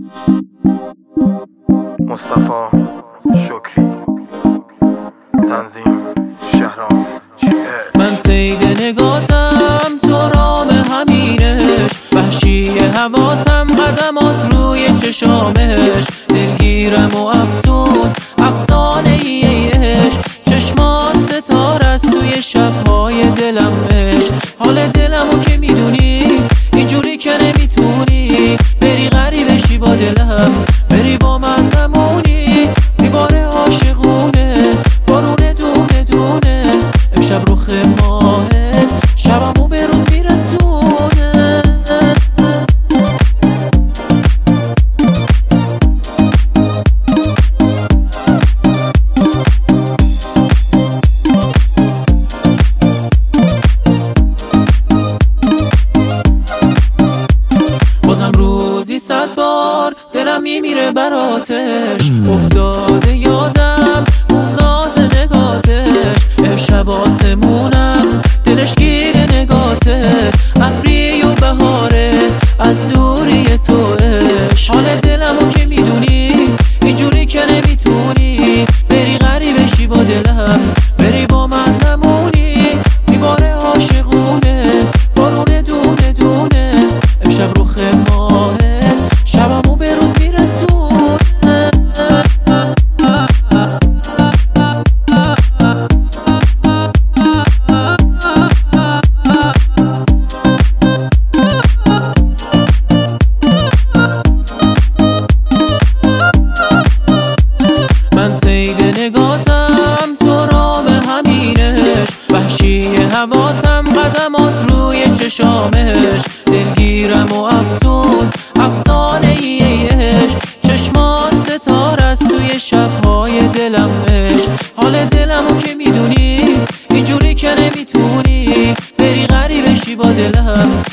مصطفی شکری، تنظیم شهرام. من سید نگاتم تو رام همینش، وحشی هواتم قدمات روی چشامش، دلگیرم و افسون افسانه ایش، چشمات ستاره است توی شبهای دلمش. حال دلمو که میدونی اینجوری که نمیتونی بری غریب بشی با دلم، بری با من نمونی میباره عاشقونه بارونه دونه دونه، امشب رخ ماهت شبمو به روز میرسونه. بازم روزی 100 بار دلم میمیره براتش، افتاده یادم اون ناز نگاتش، امشب آسمونم دلش گیر نگاته، ابری و بهاره از دوری توش. حال دلمو که میدونی اینجوری که نمیتونی بری غریب بشی با دلم، بری با من نمونی میباره عاشقونه بارونه دونه دونه، امشب رخ ماهت شبمو به روز میرسونه. من سید نگاتم تو رام همینش، وحشی هواتم قدمات روی چشامش، دلگیرم و افسون افسانه ایش، چشمات ستاره است توی شبهای دلمش. حال دلمو که میدونی اینجوری که نمیتونی بری غریب بشی با دلم،